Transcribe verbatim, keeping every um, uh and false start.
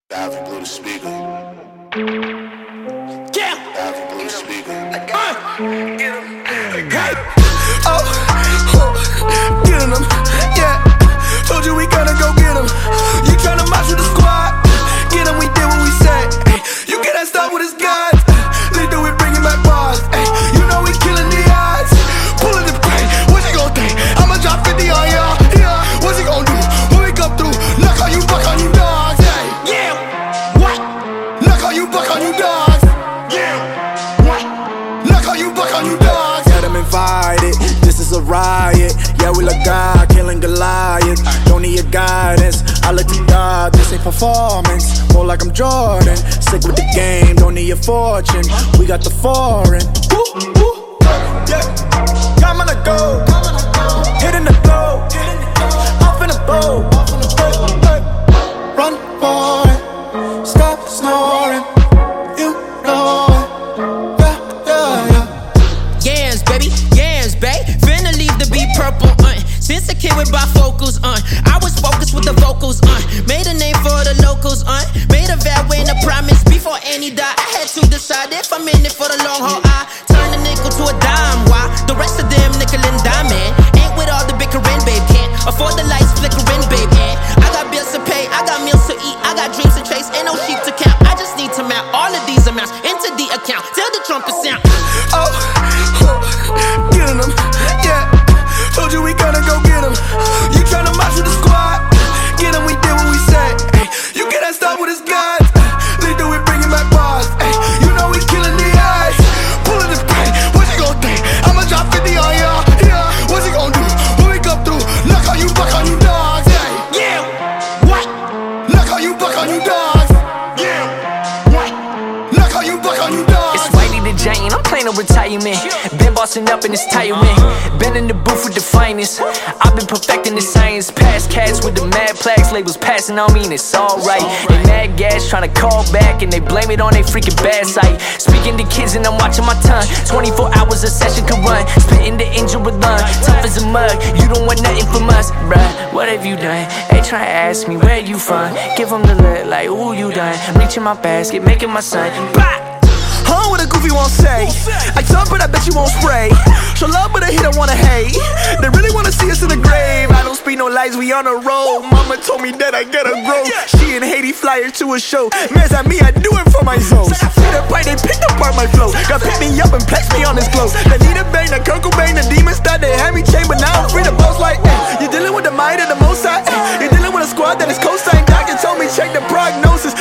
Davi blew the speaker. Yeah. Davi blew the speaker. Uh. Get him. Hey. Oh. Oh. Getting them. Yeah. Told you we gonna go get him. You tryna march with the squad. Get him, we did what we said. Ay. You cannot stop with his guns. They do it, bringing back bars. Ay. You know we killing the odds. Pulling the play. What you gon' think? I'ma drop fifty on y'all. Yeah. What's he gon' do? When we come through, knock on you, buck on you dogs. Ay. Yeah. What? Knock on you, buck on you dogs. Yeah. What? Knock on you, buck on you dogs. Got them invited, this is a riot. Yeah, we look God, killing Goliath. Don't need your guidance, I look to God. This ain't performance, more like I'm Jordan. Sick with the game, don't need your fortune. We got the foreign. Woo, woo. Yeah, come on the go, hitting the glow, off in the boat. Run for it, stop snoring. You know it, yeah, yeah, yeah. Yams, baby, yams, babe. Finna leave the beat purple, uh. Since a kid with bifocals, uh. I was focused with the vocals, uh. Made a name for the locals, uh. Made a vow and a promise before any die. I had to decide if I'm in it for the long haul. I turn a nickel to a dime. Why? The rest of them nickel and diamond. Ain't with all the bickering, babe. Can't afford the lights flickering, babe. And I got bills to pay, I got meals to eat, I got dreams to chase, ain't no sheep to count. I just need to map all of these amounts into the account. Tell the trumpet sound. Oh, oh, getting them, yeah. Told you we gonna go get him. You tryna march with the squad. Get him, we did what we said. Ay. You cannot stop with his guns. They do it, bringing back bars. Ay. You know we killing the eyes. Pulling the play. What you gon' think? I'ma drop fifty on y'all. Yeah. What's he gon' do? When we come through, knock on you, buck on you dogs. Ay. Yeah. What? Knock on you, buck on you dogs. Yeah. What? Knock on you, buck on you dogs. It's Whitey the Giant, I'm playing no retirement. Been bossing up in this tyrant. Been in the booth with the finest. I've been perfecting the science. Past cats with the mad plaques. Labels passing on me and it's alright. They mad gas trying to call back and they blame it on they freaking bad sight. Speaking to kids and I'm watching my tongue. twenty-four hours a session could run. Spitting the angel with lung. Tough as a mug. You don't want nothing from us, bruh. What have you done? They try to ask me where you from. Give them the look like ooh you done. Reaching my basket, making my son. Bah! Huh, what a goofy won't say. I jump but I bet you won't spray. Show love but a hit I wanna hate. They really wanna see us in the grave. I don't speak no lies, we on a roll. Mama told me that I gotta grow. She and Haiti fly her to a show. Mess at me, I do it for my soul. See the fight, they picked apart my flow. Got pick me up and plex me on this glow. They need a bang, the Kurt Cobain, the demons thought they had me chained, but now I'm free to boast like, eh. You're dealing with the might of the most high, eh. You're dealing with a squad that is co-signed. Doctor told me check the prognosis.